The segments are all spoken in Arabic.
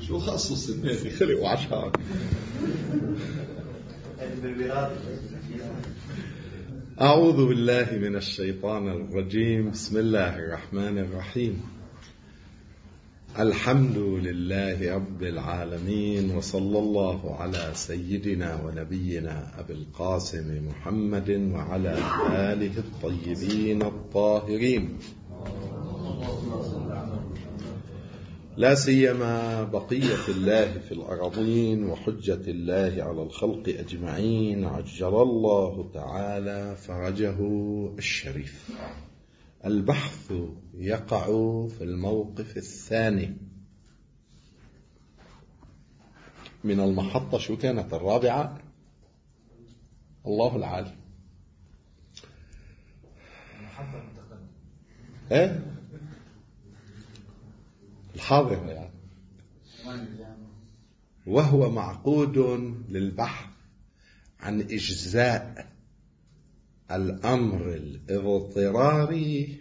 شو خاصه السنين خلقوا عشان أعوذ بالله من الشيطان الرجيم. بسم الله الرحمن الرحيم. الحمد لله رب العالمين، وصلى الله على سيدنا ونبينا أبي القاسم محمد وعلى آله الطيبين الطاهرين، لا سيما بقية الله في الأرضين وحجة الله على الخلق أجمعين، عجل الله تعالى فرجه الشريف. البحث يقع في الموقف الثاني من المحطة. شو كانت الرابعة؟ الله العالم. ايه الحاضر يعني. وهو معقود للبحث عن إجزاء الأمر الاضطراري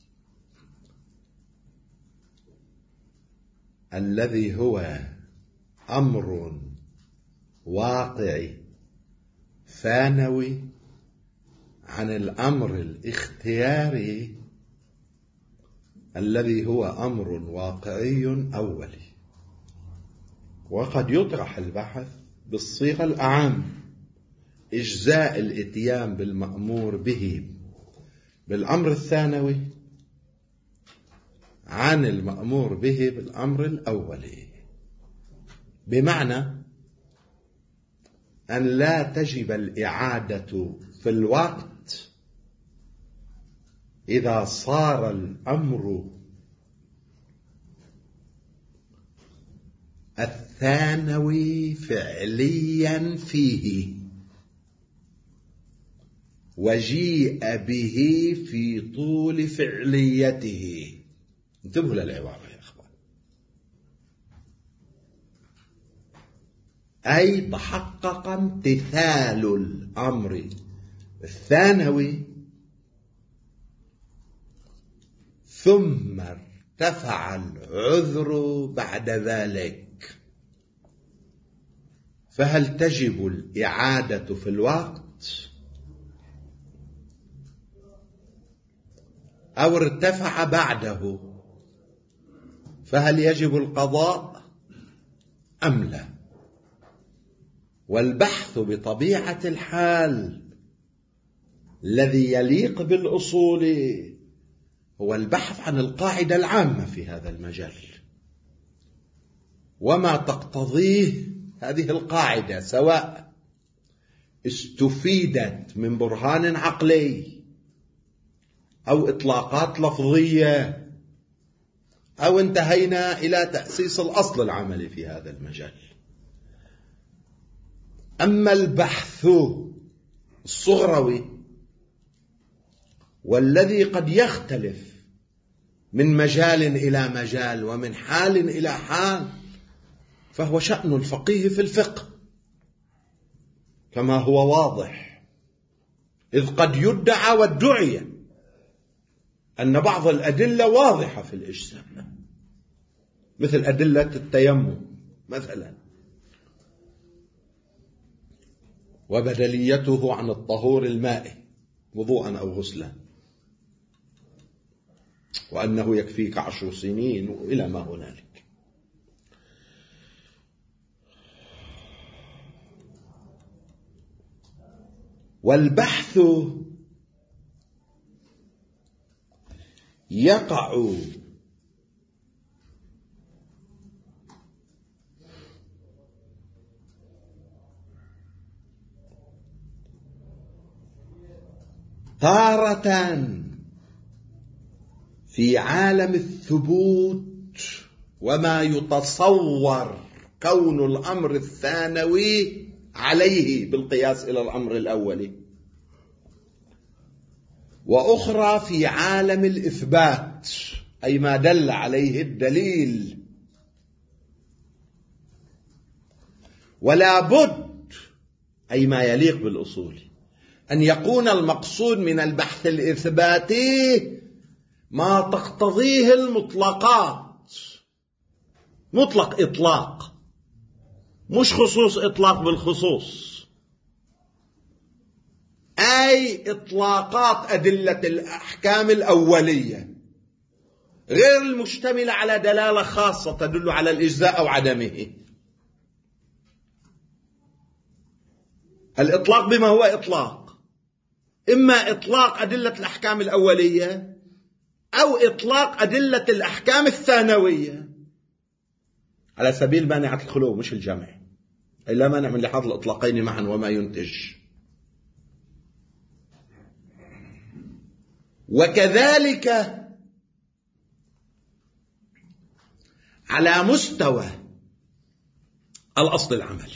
الذي هو أمر واقعي ثانوي عن الأمر الاختياري الذي هو أمر واقعي أولي. وقد يطرح البحث بالصيغة الأعم: إجزاء الإتيان بالمأمور به بالأمر الثانوي عن المأمور به بالأمر الأولي، بمعنى أن لا تجب الإعادة في الوقت إذا صار الأمر الثانوي فعليا فيه وجيء به في طول فعليته. انتبهوا للعبارة يا أخوان. أي تحقق امتثال الأمر الثانوي ثم ارتفع العذر بعد ذلك، فهل تجب الإعادة في الوقت أو ارتفع بعده؟ فهل يجب القضاء أم لا؟ والبحث بطبيعة الحال الذي يليق بالأصول هو البحث عن القاعدة العامة في هذا المجال، وما تقتضيه هذه القاعدة، سواء استفيدت من برهان عقلي أو إطلاقات لفظية أو انتهينا إلى تأسيس الأصل العملي في هذا المجال. أما البحث الصغروي والذي قد يختلف من مجال إلى مجال ومن حال إلى حال، فهو شأن الفقيه في الفقه كما هو واضح، إذ قد يدعى وادعي أن بعض الأدلة واضحة في الإجزاء، مثل أدلة التيمم مثلا، وبدليته عن الطهور المائي وضوءا أو غسلا، وأنه يكفيك 10 سنين وإلى ما هنالك. والبحث يقع تارة في عالم الثبوت وما يتصور كون الأمر الثانوي عليه بالقياس إلى الأمر الأولي، وأخرى في عالم الإثبات أي ما دل عليه الدليل. ولا بد أي ما يليق بالأصول أن يكون المقصود من البحث الإثباتي ما تقتضيه المطلقات مطلق إطلاق، مش خصوص إطلاق بالخصوص، أي إطلاقات أدلة الأحكام الأولية غير المشتملة على دلالة خاصة تدل على الإجزاء أو عدمه. الإطلاق بما هو إطلاق، إما إطلاق أدلة الأحكام الأولية أو إطلاق أدلة الأحكام الثانوية، على سبيل مانعة الخلو مش الجمع، إلا مانع من لحاظ الإطلاقين معا وما ينتج. وكذلك على مستوى الأصل العملي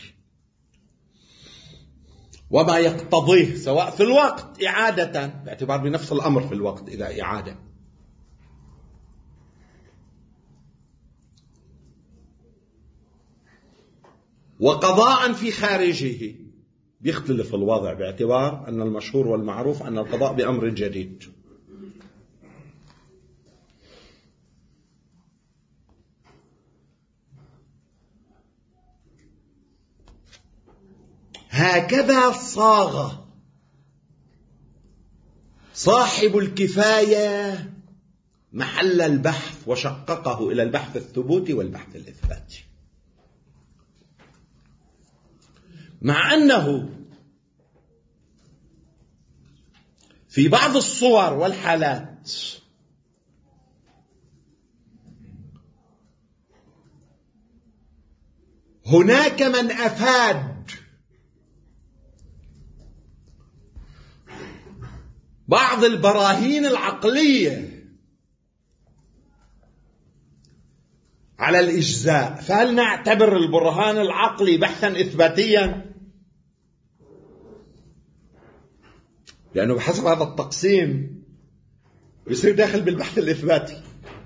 وما يقتضيه، سواء في الوقت إعادة باعتبار بنفس الأمر في الوقت إذا إعادة، وقضاء في خارجه، بيختلف الوضع باعتبار أن المشهور والمعروف أن القضاء بأمر جديد. هكذا صاغ صاحب الكفاية محل البحث وشققه إلى البحث الثبوتي والبحث الإثباتي، مع أنه في بعض الصور والحالات هناك من أفاد بعض البراهين العقلية على الإجزاء، فهل نعتبر البرهان العقلي بحثا إثباتيا؟ لأنه بحسب هذا التقسيم يصير داخل بالبحث الإثباتي.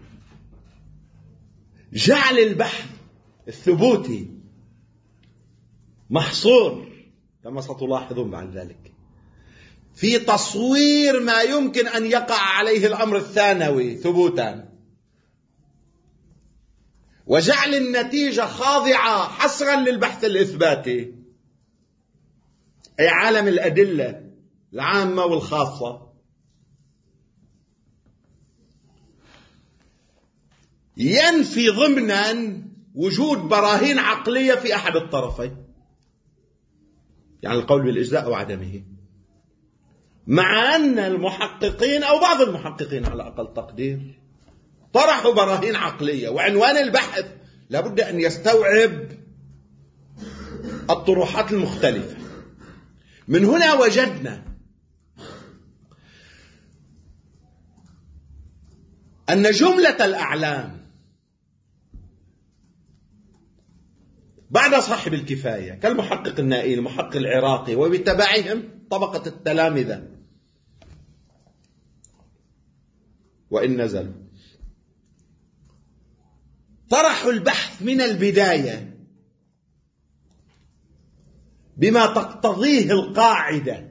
جعل البحث الثبوتي محصور كما ستلاحظون بعد ذلك في تصوير ما يمكن أن يقع عليه الأمر الثانوي ثبوتا، وجعل النتيجة خاضعة حصرا للبحث الإثباتي، أي عالم الأدلة العامة والخاصة، ينفي ضمنا وجود براهين عقلية في أحد الطرفين، يعني القول بالإجزاء أو عدمه، مع أن المحققين أو بعض المحققين على أقل تقدير طرحوا براهين عقلية، وعنوان البحث لابد أن يستوعب الطروحات المختلفة. من هنا وجدنا أن جملة الأعلام بعد صاحب الكفاية كالمحقق النائي، المحقق العراقي، وبتبعهم طبقة التلامذة وإن نزلوا، طرحوا البحث من البداية بما تقتضيه القاعدة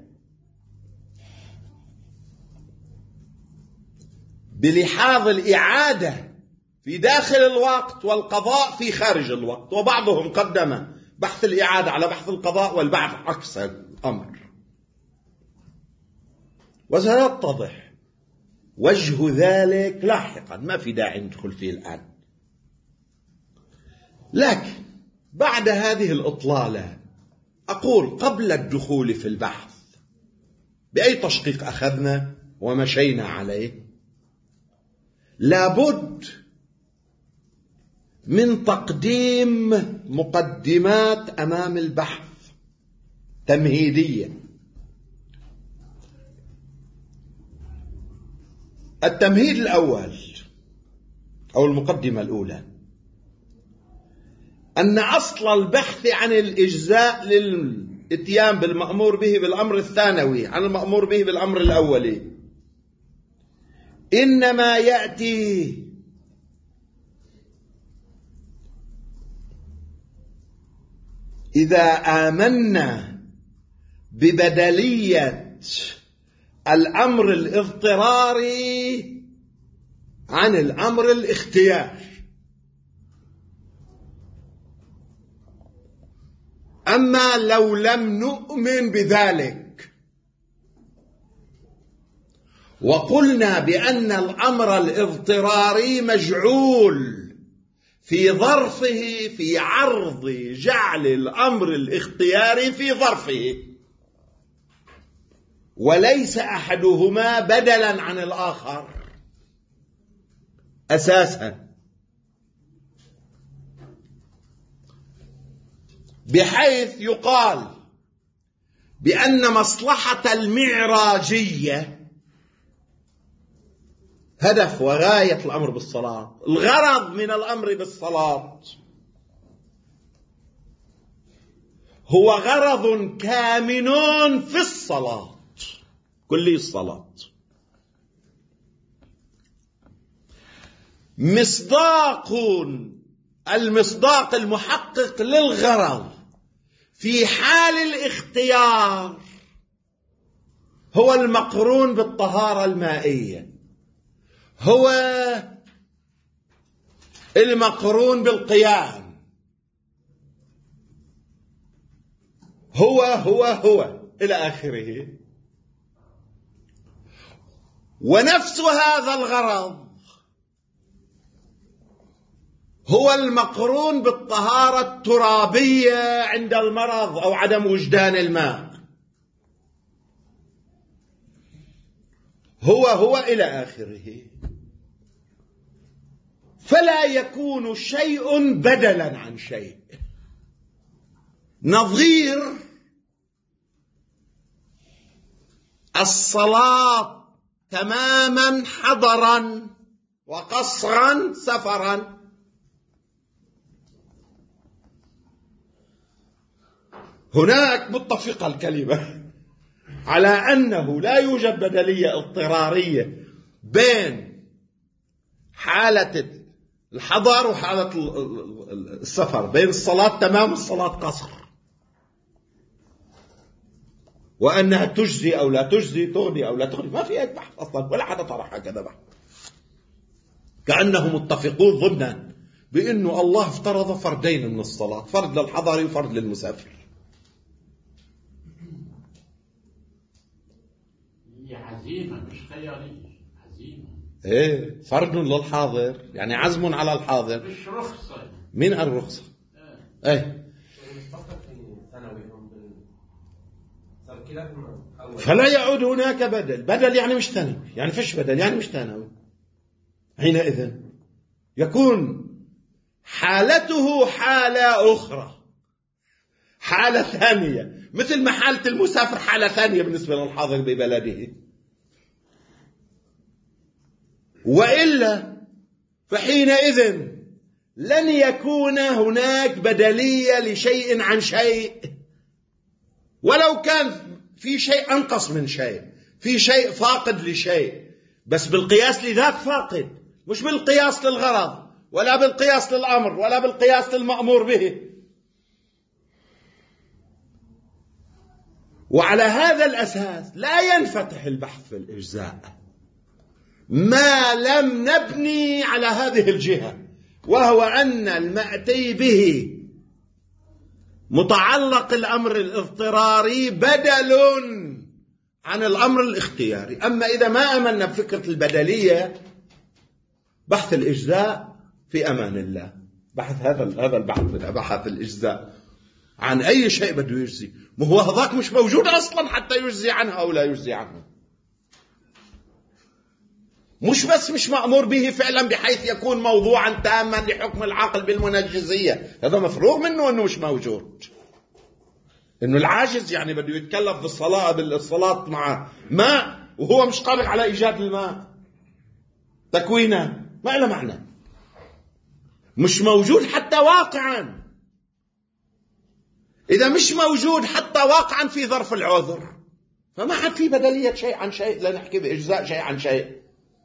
بلحاظ الإعادة في داخل الوقت والقضاء في خارج الوقت، وبعضهم قدم بحث الإعادة على بحث القضاء والبعض عكس الأمر، وسيتضح وجه ذلك لاحقا، ما في داعي ندخل فيه الآن. لكن بعد هذه الإطلالة أقول قبل الدخول في البحث بأي تشقيق أخذنا ومشينا عليه، لابد من تقديم مقدمات أمام البحث تمهيدية. التمهيد الأول أو المقدمة الأولى أن أصل البحث عن الإجزاء للإتيان بالمأمور به بالأمر الثانوي عن المأمور به بالأمر الأولي إنما يأتي إذا آمنا ببدلية الأمر الاضطراري عن الأمر الاختياري. أما لو لم نؤمن بذلك وقلنا بأن الأمر الاضطراري مجعول في ظرفه في عرض جعل الأمر الاختياري في ظرفه، وليس أحدهما بدلا عن الآخر أساسا، بحيث يقال بأن مصلحة المعراجية هدف وغاية الأمر بالصلاة، الغرض من الأمر بالصلاة هو غرض كامن في الصلاة، كلي الصلاة. المصداق المحقق للغرض في حال الاختيار هو المقرون بالطهارة المائية، هو المقرون بالقيام، هو إلى آخره. ونفس هذا الغرض هو المقرون بالطهارة الترابية عند المرض أو عدم وجدان الماء، هو إلى آخره. فلا يكون شيء بدلا عن شيء، نظير الصلاة تماما حضرا وقصرا سفرا. هناك متفقة الكلمة على أنه لا يوجد بدلية اضطرارية بين حالة الحضر وحالة السفر، بين الصلاة تمام والصلاة قصر، وأنها تجزي أو لا تجزي، تغني أو لا تغني. ما في أي بحث أصلا، ولا حدا طرح هكذا بحث، كأنهم متفقون ضمنا بأنه الله افترض فردين من الصلاة، فرد للحضر وفرد للمسافر. هي عزيمة مش خيارية، عزيمة. ايه، فرد للحاضر يعني عزم على الحاضر، مش رخصة. من الرخصة؟ ايه. فلا يعود هناك بدل يعني مش ثانوي، يعني فيش بدل يعني مش ثانوي. حينئذ يكون حالته حالة أخرى، حالة ثانية، مثل ما حالة المسافر حالة ثانية بالنسبة للحاضر ببلده. وإلا فحينئذ لن يكون هناك بدلية لشيء عن شيء، ولو كان في شيء أنقص من شيء، في شيء فاقد لشيء، بس بالقياس لذاك فاقد، مش بالقياس للغرض ولا بالقياس للأمر ولا بالقياس للمأمور به. وعلى هذا الأساس لا ينفتح البحث في الإجزاء ما لم نبني على هذه الجهة، وهو أن المأتي به متعلق الأمر الاضطراري بدل عن الأمر الاختياري. أما إذا ما أمنا بفكرة البدلية، بحث الإجزاء في أمان الله. بحث هذا البحث، بحث الإجزاء عن أي شيء بده يجزي، ما هو هذاك مش موجود أصلا حتى يجزي عنه أو لا يجزي عنه. مش بس مش مأمور به فعلا بحيث يكون موضوعا تاما لحكم العقل بالمنجزية، هذا مفروغ منه أنه مش موجود. أنه العاجز يعني بده يتكلف بالصلاة مع ماء وهو مش قادر على إيجاد الماء تكوينه، ما له معنى، مش موجود حتى واقعا. إذا مش موجود حتى واقعا في ظرف العذر، فما عاد في بدلية شيء عن شيء، لا نحكي بإجزاء شيء عن شيء.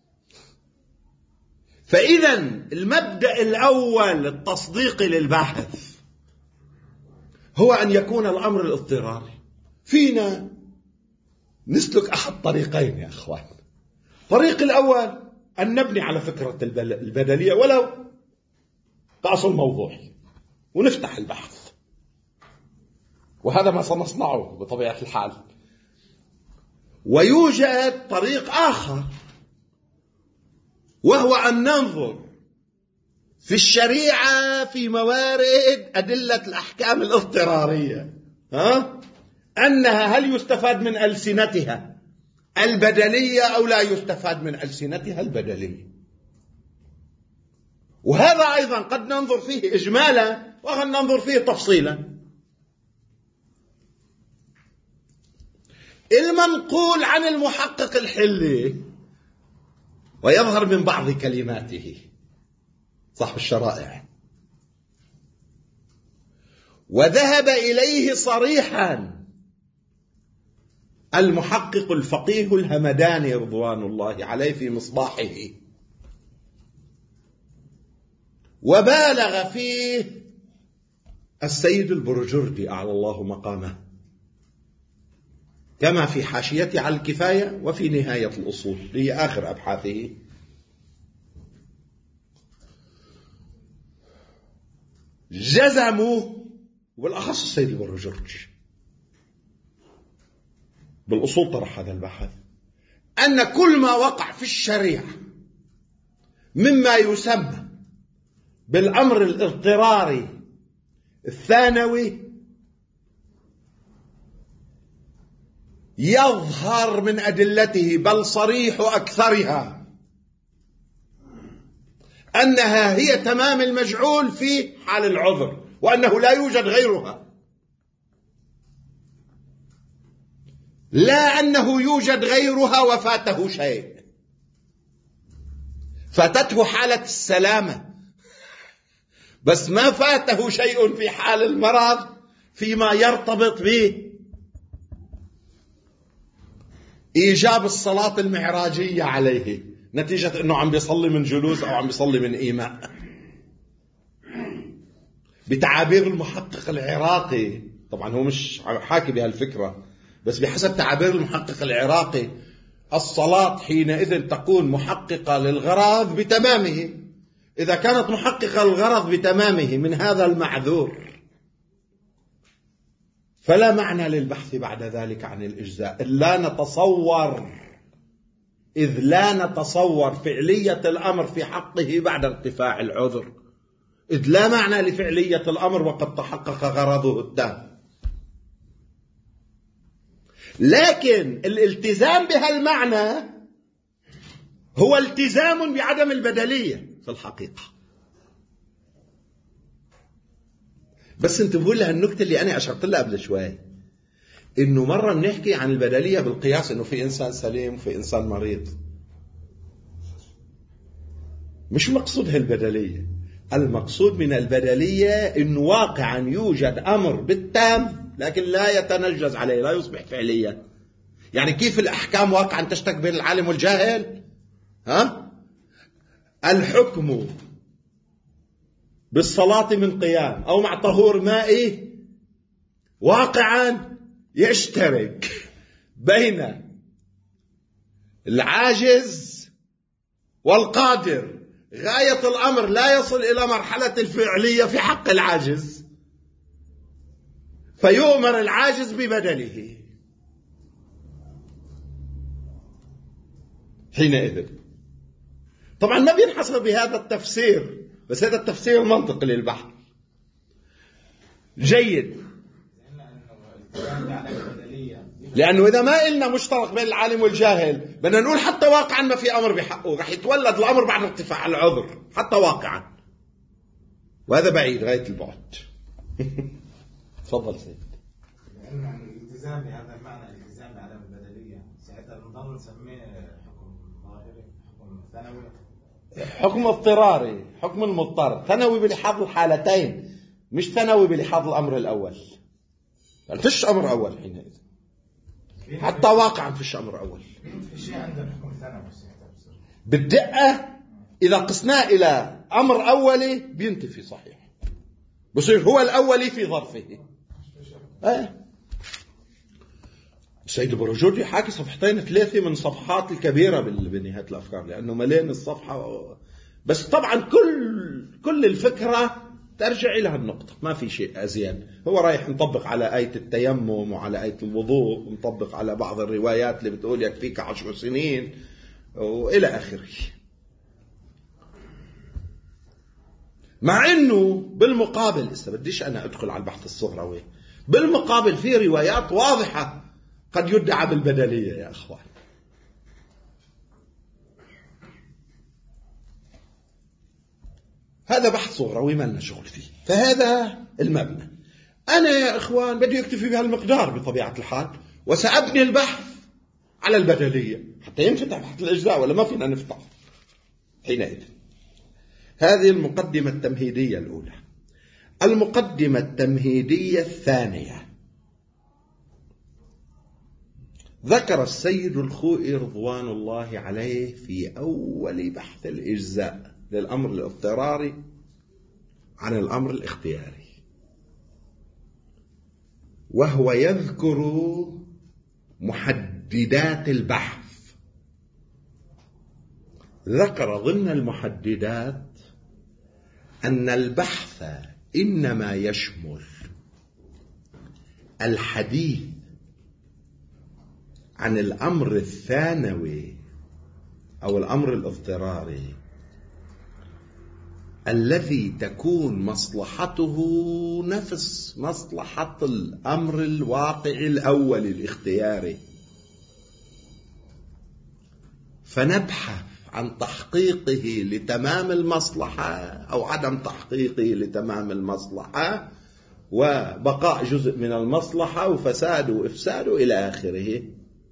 فإذا المبدأ الأول التصديقي للباحث هو أن يكون الأمر الاضطراري. فينا نسلك أحد طريقين يا أخوان. الطريق الأول أن نبني على فكرة البدلية ولو كأصل موضوعي ونفتح البحث، وهذا ما سنصنعه بطبيعة الحال. ويوجد طريق آخر، وهو أن ننظر في الشريعة في موارد أدلة الأحكام الاضطرارية، أنها هل يستفاد من ألسنتها البدلية أو لا يستفاد من ألسنتها البدلية. وهذا أيضا قد ننظر فيه إجمالا وقد ننظر فيه تفصيلا. المنقول عن المحقق الحلي ويظهر من بعض كلماته صاحب الشرائع، وذهب إليه صريحا المحقق الفقيه الهمداني رضوان الله عليه في مصباحه، وبالغ فيه السيد البرجردي أعلى الله مقامه، كما في حاشيته على الكفاية وفي نهاية الأصول هي آخر أبحاثه. جزموا، وبالأخص السيد البرجردي بالأصول طرح هذا البحث، أن كل ما وقع في الشريعة مما يسمى بالأمر الاضطراري الثانوي يظهر من أدلته، بل صريح أكثرها، أنها هي تمام المجعول في حال العذر، وأنه لا يوجد غيرها، لا أنه يوجد غيرها وفاته شيء، فاتته حالة السلامة، بس ما فاته شيء في حال المرض فيما يرتبط به إيجاب الصلاة المعراجية عليه نتيجة أنه عم بيصلي من جلوس أو عم بيصلي من إيماء. بتعابير المحقق العراقي، طبعا هو مش حاكي بهالفكرة، بس بحسب تعابير المحقق العراقي الصلاة حينئذ تكون محققة للغرض بتمامه. إذا كانت محققة للغرض بتمامه من هذا المعذور فلا معنى للبحث بعد ذلك عن الإجزاء، إذ لا نتصور فعلية الأمر في حقه بعد ارتفاع العذر، إذ لا معنى لفعلية الأمر وقد تحقق غرضه التام. لكن الالتزام بهالمعنى هو التزام بعدم البدلية في الحقيقة. بس انتبهوا لها النكتة اللي أنا أشرت لها قبل شوي، إنه مرة بنحكي عن البدلية بالقياس، إنه في إنسان سليم وفي إنسان مريض. مش مقصود هالبدلية، المقصود من البدلية إنه واقعا يوجد أمر بالتام لكن لا يتنجز عليه، لا يصبح فعليا. يعني كيف الأحكام واقعا تشتك بين العالم والجاهل؟ الحكم بالصلاة من قيام أو مع طهور مائي واقعا يشترك بين العاجز والقادر، غاية الأمر لا يصل إلى مرحلة الفعلية في حق العاجز، فيؤمر العاجز ببدله حينئذ. طبعا ما بينحصر بهذا التفسير، بس هذا التفسير المنطقي للبحث جيد، لأنه إذا ما قلنا مشترك بين العالم والجاهل بدنا نقول حتى واقعا ما في أمر بحقه، رح يتولد الأمر بعد ارتفاع العذر حتى واقعا، وهذا بعيد غاية البعد. تفضل سيد. لأن الالتزام بهذا المعنى، الالتزام بعدم البدلية، ساعتها بنضل نسميه حكم ظاهري، حكم ثانوي، حكم اضطراري، حكم المضطر، ثانوي بلحاظ الحالتين، مش ثانوي بلحاظ الأمر الأول. فيش أمر أول حينئذ، حتى واقعا فيش أمر أول. في شيء عندنا حكم ثانوي بالدقة إذا قسناه إلى أمر أولي بينتفي صحيح، بصير هو الأولي في ظرفه. السيد البرجردي حاكي صفحتين 3 من صفحات الكبيرة بنهاية الأفكار، لأنه ملين الصفحة. بس طبعا كل الفكرة ترجع إلى هالنقطة، ما في شيء أزيد. هو رايح نطبق على آية التيمم وعلى آية الوضوء، ونطبق على بعض الروايات اللي بتقول يكفيك 10 سنين وإلى آخره. مع أنه بالمقابل بديش أنا أدخل على البحث الصغروي، بالمقابل في روايات واضحة قد يدعى بالبدلية يا أخوان. هذا بحث صغروي ما لنا شغل فيه. فهذا المبنى. أنا يا إخوان بدي أكتفي بهالمقدار بطبيعة الحال، وسأبني البحث على البدلية حتى ينفتح بحث الأجزاء، ولا ما فينا نفتح حينئذ. هذه المقدمة التمهيدية الأولى. المقدمة التمهيدية الثانية، ذكر السيد الخوئي رضوان الله عليه في أول بحث الإجزاء للأمر الاضطراري عن الأمر الاختياري، وهو يذكر محددات البحث. ذكر ضمن المحددات أن البحث إنما يشمل الحديث عن الأمر الثانوي أو الأمر الاضطراري الذي تكون مصلحته نفس مصلحة الأمر الواقعي الأول الاختياري، فنبحث عن تحقيقه لتمام المصلحة أو عدم تحقيقه لتمام المصلحة، وبقاء جزء من المصلحة وفساد وإفساد إلى آخره.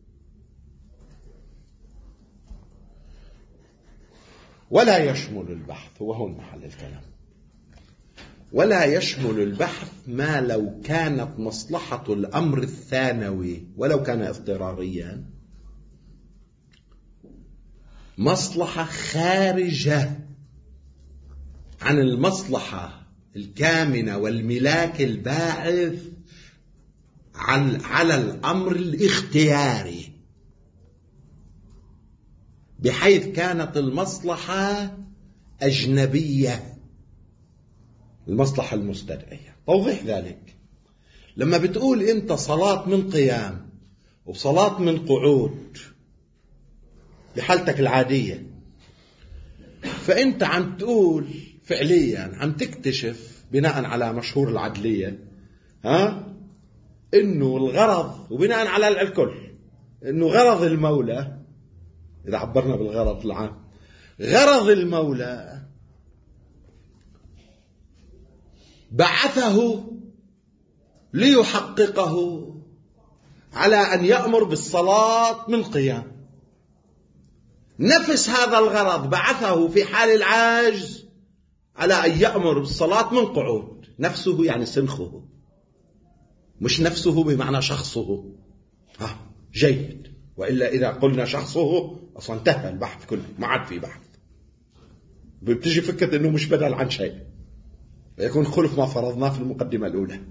ولا يشمل البحث، وهو محل الكلام، ولا يشمل البحث ما لو كانت مصلحة الأمر الثانوي ولو كان اضطراريا مصلحة خارجة عن المصلحة الكامنة والملاك الباعث على الأمر الاختياري، بحيث كانت المصلحة أجنبية، المصلحة المستدعية. توضيح ذلك: لما بتقول أنت صلاة من قيام وصلاة من قعود بحالتك العادية، فأنت عم تقول فعليا عم تكتشف بناء على مشهور العدلية إنه الغرض، وبناء على الكل، إنه غرض المولى، إذا عبرنا بالغرض العام، غرض المولى بعثه ليحققه على أن يأمر بالصلاة من قيام. نفس هذا الغرض بعثه في حال العاجز على أن يأمر بالصلاة من قعود. نفسه يعني سنخه، مش نفسه بمعنى شخصه. جيد. وإلا إذا قلنا شخصه أصلا انتهى البحث كله، ما عاد في بحث. بتجي فكرة أنه مش بدل عن شيء، يكون خلف ما فرضناه في المقدمة الأولى.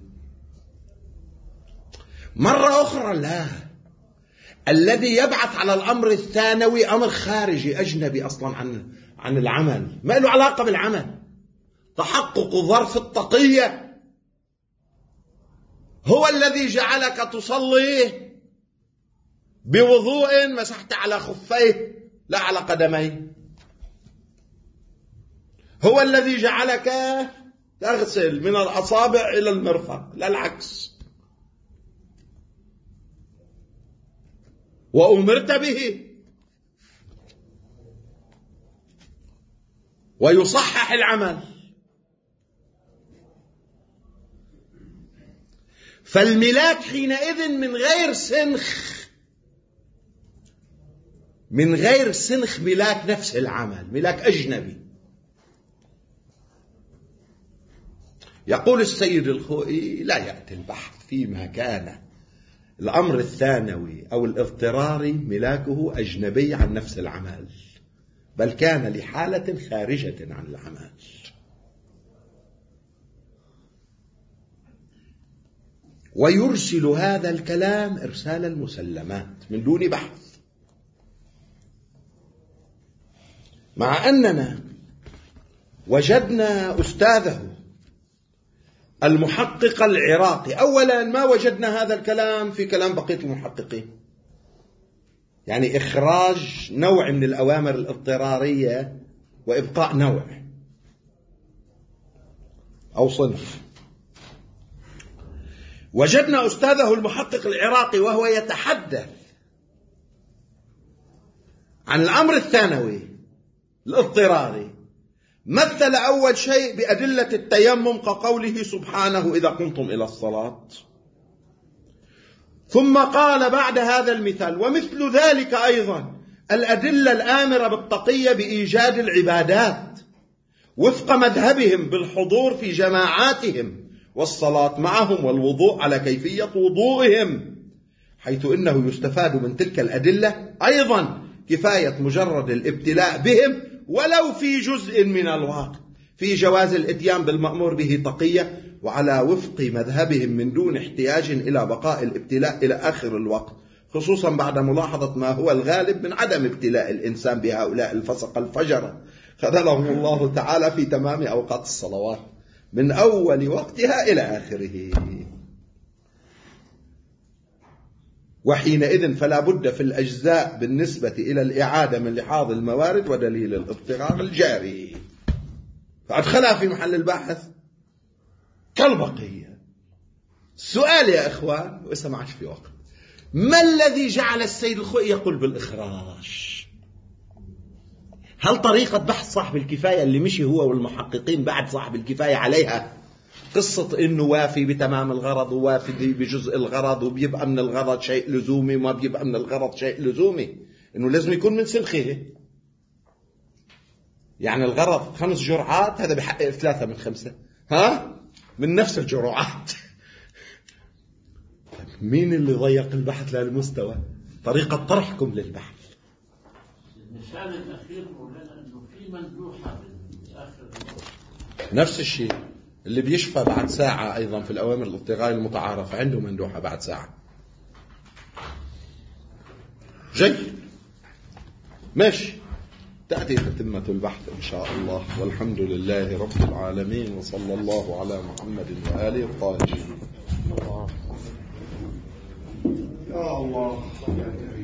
مرة أخرى لا، الذي يبعث على الأمر الثانوي أمر خارجي أجنبي أصلا عن العمل، ما له علاقة بالعمل. تحقق ظرف التقية هو الذي جعلك تصلي بوضوء مسحت على خفيه لا على قدميه، هو الذي جعلك تغسل من الأصابع إلى المرفق لا العكس، وأمرت به. ويصحح العمل. فالملاك حينئذ من غير سنخ ملاك نفس العمل، ملاك أجنبي. يقول السيد الخوئي: لا يأتي البحث فيما كان الأمر الثانوي أو الاضطراري ملاكه أجنبي عن نفس العمل، بل كان لحالة خارجة عن العمل. ويرسل هذا الكلام إرسال المسلمات من دون بحث، مع أننا وجدنا أستاذه المحقق العراقي. أولا ما وجدنا هذا الكلام في كلام بقية المحققين، يعني إخراج نوع من الأوامر الاضطرارية وإبقاء نوع أو صنف. وجدنا أستاذه المحقق العراقي وهو يتحدث عن الأمر الثانوي الاضطراري، مثل أول شيء بأدلة التيمم كقوله سبحانه إذا قمتم إلى الصلاة، ثم قال بعد هذا المثال ومثل ذلك أيضا الأدلة الآمرة بالتقية بإيجاد العبادات وفق مذهبهم بالحضور في جماعاتهم والصلاة معهم والوضوء على كيفية وضوئهم، حيث إنه يستفاد من تلك الأدلة أيضا كفاية مجرد الابتلاء بهم ولو في جزء من الوقت في جواز الإتيان بالمأمور به تقية وعلى وفق مذهبهم من دون احتياج إلى بقاء الابتلاء إلى آخر الوقت، خصوصا بعد ملاحظة ما هو الغالب من عدم ابتلاء الإنسان بهؤلاء الفسق الفجرة خذلهم الله تعالى في تمام أوقات الصلوات من أول وقتها إلى آخره. وحينئذ فلا بد في الأجزاء بالنسبة إلى الإعادة من لحاظ الموارد ودليل الاضطرار الجاري، فأدخلها في محل البحث كالبقية. السؤال يا إخوان وإسا ما عادش في وقت، ما الذي جعل السيد الخوئي يقول بالإخراج؟ هل طريقة بحث صاحب الكفاية اللي مشي هو والمحققين بعد صاحب الكفاية عليها قصة إنه وافي بتمام الغرض ووافي بجزء الغرض وبيبقى من الغرض شيء لزومي وما بيبقى من الغرض شيء لزومي، إنه لازم يكون من سلخه، يعني الغرض 5 جرعات هذا بحقق 3 من 5 من نفس الجرعات. مين اللي ضيق البحث للمستوى؟ طريقة طرحكم للبحث. المثال الأخير مولانا أنه في مندوحة بالآخر نفس الشيء اللي بيشفى بعد ساعة أيضا في الأوامر الاضطرارية المتعارف عنده مندوحة بعد ساعة. جيد، ماشي، تأتي تتمة البحث إن شاء الله، والحمد لله رب العالمين، وصلى الله على محمد وآله الطاهرين. يا الله.